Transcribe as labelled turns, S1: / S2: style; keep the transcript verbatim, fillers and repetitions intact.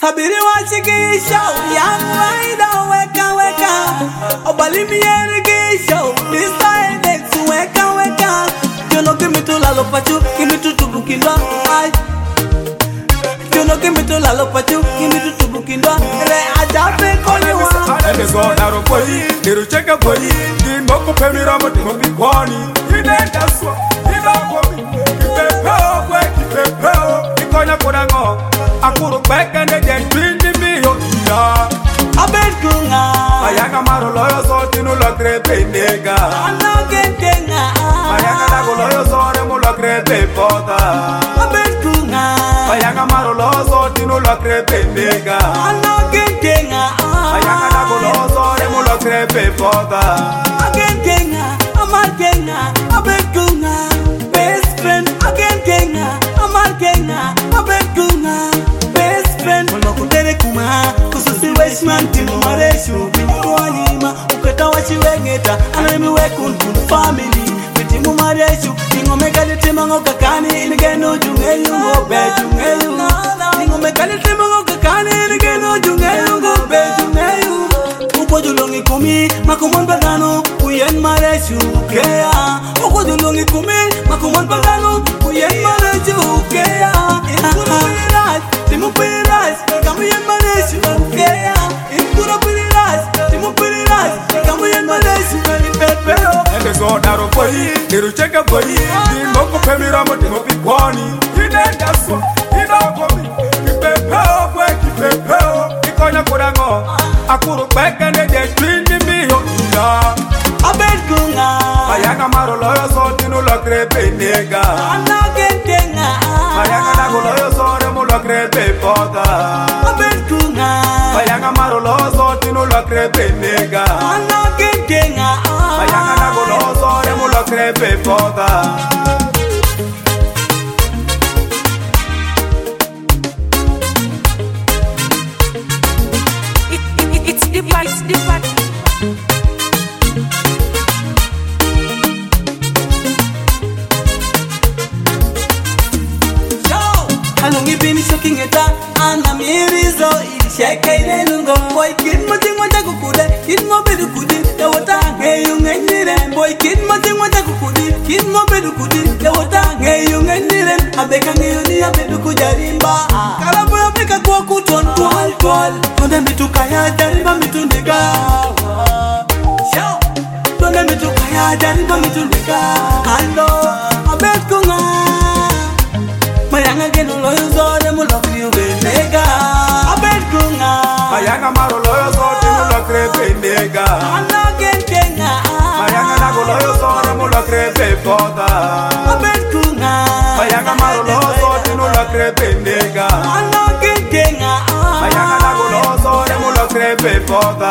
S1: Sabiri wachikisha, young rider, weka weka. Obalimi irrigation, this side it's weka weka. You know give me to lalo pachu, give me to tubukindo, ay. You know give me to lalo pachu, give me to tubukindo. Re ajabe konywa.
S2: Eme go naro boy, niru cheka boy. Di moko pemi ramo di mo bikwani. Ine daswa, ina komi. Kipepe o kwe kipepe o. Ikonya kodango. Akuru kweke ne jen twindi miyo iya.
S1: Abenkunga.
S2: Mayanga maro loyo so tinu lokre pe nega.
S1: Anagengenga.
S2: Mayanga dago loyo so remo lokre pe pota.
S1: Abenkunga.
S2: Mayanga maro loyo so tinu lokre pe nega.
S1: Anagengenga.
S2: Mayanga dago loyo so remo lokre pe pota.
S1: Agengenga. Amalgenga. Abenkunga. Best friend. Agengenga. Amalgenga. Abenkunga. Best friend. Molokutere kuma. Kususi weshman timu mareshu. Binyu wanyima. Uketa wachiwengeta. Anemi wekun kun family. Bitimu mareshu. Ningo mekali timango kakani. Inigeno jungeyu ngobe jungeyu. Ningo mekali timango kakani. Inigeno jungeyu ngobe jungeyu. Uko julongi kumi. Makumon pagano. Uyen mareshu. Kea. Uko julongi kumi. Makumon pagano. Uyen mareshu. Kea. Ikuro piras. Timu piras. Kamu yen mareshu. Kea. Ikuro piras. Timu piras. Kamu yen mareshu. Pepeo.
S2: Eme go naro boy, niru cheka boy. Di moko pemi ramo di mo bikwani. Ine daswa, ina komi. Kipepe o kwe kipepe o. Ikonya kodango. Akuru kweke ne jen twindi miyo iya.
S1: Abenkunga.
S2: Mayanga maro loyo so tinu lokre pe nega.
S1: Anagengenga.
S2: Mayanga dago loyo so remo lokre pe pota.
S1: Abenkunga.
S2: Mayanga maro loyo so tinu lokre pe nega.
S1: Anagengenga.
S2: Mayanga dago loyo so remo lokre pe pota.
S3: It's the part, it's the part.
S1: Alungi bini shoking eta ana mirizo ilisheke ile lungo boy kid moting wata kukude kid mo bedu kudi ya wata ngeyu ngenyire boy kid moting wata kukudi kid mo bedu kudi ya wata ngeyu ngenyire abeka ngeyu ni abedu kujarimba kala boy abeka kwa kuton twal twal tonde mituka ya jarimba mitundika show tonde mituka ya jarimba mitundika ando abekunga Mayanga geno loyo zore mu love you nega. Abenkunga.
S2: Mayanga maro loyo so tinu lokre pe nega.
S1: Anagengenga.
S2: Mayanga dago loyo so remo lokre pe pota.
S1: Abenkunga.
S2: Mayanga maro loyo so tinu lokre pe nega.
S1: Anagengenga.
S2: Mayanga dago loyo so remo lokre pe pota.